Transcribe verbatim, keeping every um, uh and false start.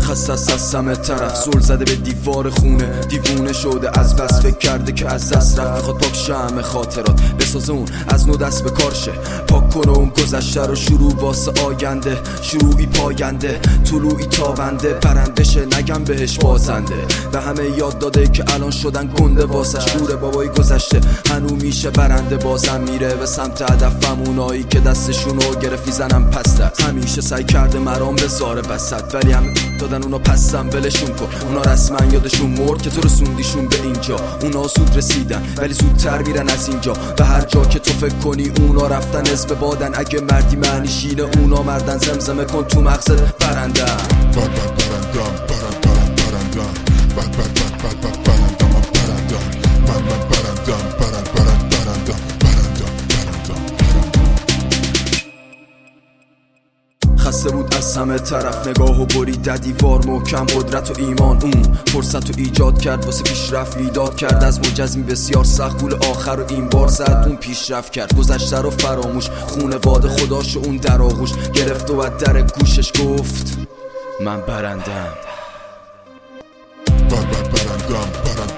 خسته از سمه طرف زل زده به دیوار خونه، دیوونه شده از بس فکر کرده که از دست رفت. میخواد پاک شمع خاطرات بسازه اون از نو دست به کارشه، پاک کنه اون گذشته رو شروع واسه آینده. شروعی پاینده طلوعی تابنده، پرنده شه نگم بهش بازنده. به همه یاد داده که الان شدن گنده واسش، دوره بابای گذشته هنو میشه برنده. بازم میره به سمت هدفم، اونایی که دستشونو گرفت میزنم پس دست. همیشه سعی کرده مرام بذاره وسط، ولی هم دادن اونا پسم ولشون کن. اونا رسما یادشون مرد که تو رسوندیشون به اینجا. اونا زود رسیدن ولی زودتر میرن از اینجا. به هر جا که تو فکر کنی اونا رفتن حزب بادن. اگه مردی معنی شینه اونا مردن، زمزمه کن تو مغزت برنده. بر بر برندم برند برند برندم بر بر بر بر بر برندم من برندم من من برندم برند برند برندم برندم برندم خسته بود از همه طرف، نگاهو برید در دیوار محکم. قدرت و ایمان اون فرصت رو ایجاد کرد واسه پیشرفت، ایجاد کرد از مجزمی بسیار سخت. گول آخر رو این بار زد اون پیشرفت کرد، گذشته رو فراموش. خونواده خداشو اون در آغوش گرفت و در گوشش گفت من برندم. بر بر برندم برند